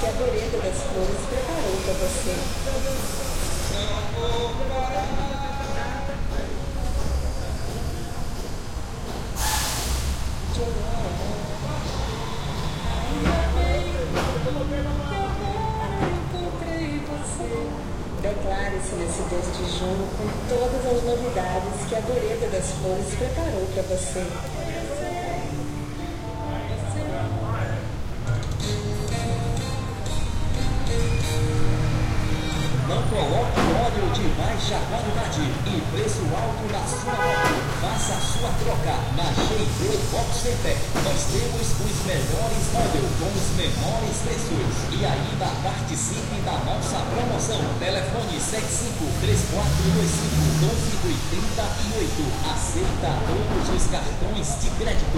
que a Doreta das Flores preparou para você. Declare-se nesse 2 de junho com todas as novidades que a Doreta das Flores preparou para você. Não coloque óleo de baixa qualidade e preço alto na sua moto. Faça a sua troca na Cheiveu Box Center. Nós temos os melhores óleos com os menores preços. E ainda participe da nossa promoção. Telefone 75-3425-1238. Aceita todos os cartões de crédito.